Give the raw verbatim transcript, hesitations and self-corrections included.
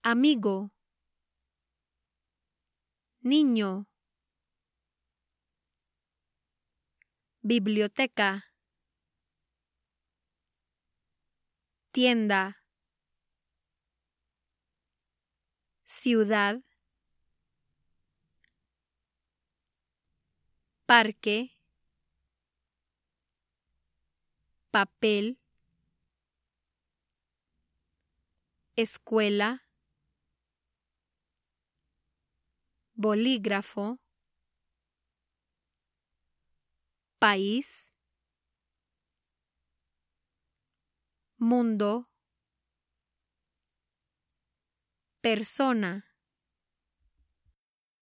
amigo, niño, biblioteca, tienda, ciudad, parque, papel, escuela, bolígrafo, país, mundo, persona,